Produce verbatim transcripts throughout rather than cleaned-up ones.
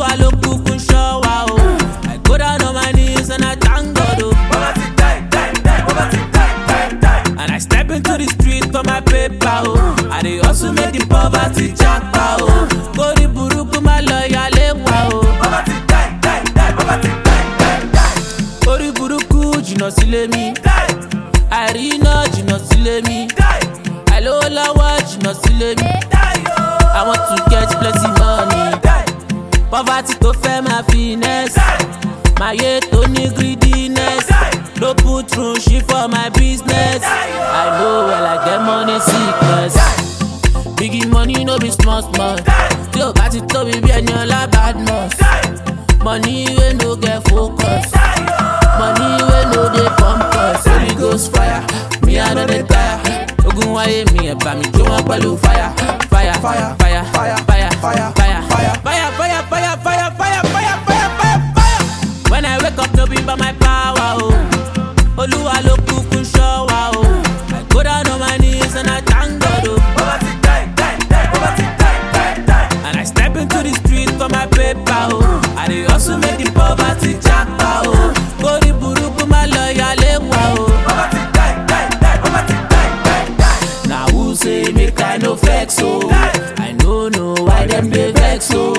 Olúwa ló kúkú ṣọ́ wa o. I go down on my knees and I thank God o. Poverty die, die, die, poverty die, die, die. And I step into the street for my paper o. I dey hustle make the poverty japa o. Kórí burúkú má lọ yálé wa o. Poverty die, die, die, poverty die, die, die. Kórí burúkú jìnnà sílé mi. Die, Àìríná jìnnà sílé mi. die, Àìlówó lọ́wọ́ jìnnà sílé mi. die, oh. I want to get plenty money. Die, Poverty tó fẹ́ máa finesse. die, Máyé tó ní greediness. No put through shit for my business. I know well I get money sickness. Biggie money no be small small. Tí o bá ti tóbi bí ẹni ọlá badmus. Money wey no get focus. Money wey no dey pump us. Holy Ghost fire, me I no dey tire. Ogun wáyé mi ẹ̀ bá mi jó wọn pẹ̀lú fire. Fire, fire, fire, fire, fire, fire, fire, fire, fire, fire, fire, fire, fire, fire, fire, fire. When I wake up no be by my power o. Olúwa ló kúkú ṣọ́ wa o. I go down on my knees and I thank God o. poverty die, die, die, poverty die, die, die. And I step into the street for my paper o. I dey hustle make the poverty japa o. Kórí burúkú má lọ yálé wa o. Poverty die, die, die, poverty die, die, die. Na who say make I no vex o? I no know why dem dey vex o.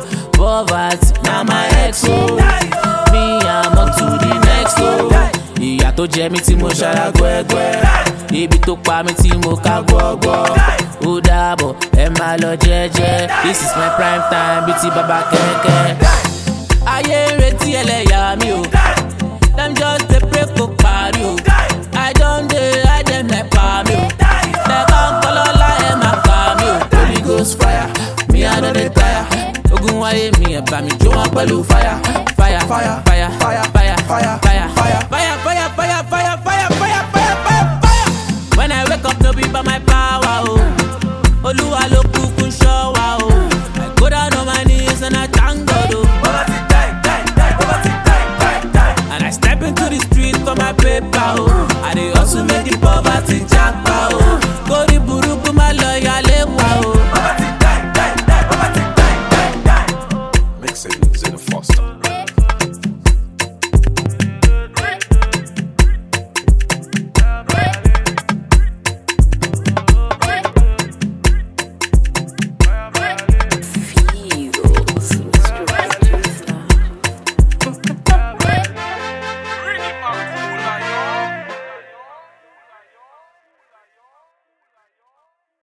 Poverty na my ex o. Me I'm on to the next o. Ìyà tó jẹ mí tí mo ṣara gbẹ́gbẹ́. Ibi tó pa mí tí mo ká gbọ́gbọ́. Ó dàbọ̀ ẹ máa lọ jẹ́jẹ́. This is my prime time bíi ti bàbá kẹ̀kẹ́. Ayé ń retí ẹlẹ́yà mi o. Dem just dey pray kó parí o. I don dey hide dem like pa mi o. Lẹ́kọ̀ọ́ kọ́lọ́lá ẹ máa pa mi o. Holy Ghost fire, me I no dey tire. Ogun wáyé mi ẹ̀ bá mi jó wọn pẹ̀lú fire. Fire, fire, fire, fire, fire, fire, fire, fire, fire, fire, fire, fire, fire, fire, fire, fire. When I wake up no be by my power o. Olúwa ló kúkú ṣọ́ wa o. I go down on my knees and I thank God o. Poverty die, die, die, poverty die, die, die. And I step into the street for my paper o. I dey hustle make the poverty japa o. Kórí burúkú má lọ yálé wa o. Poverty die, die, die, poverty die, die, die. Mixing in the force.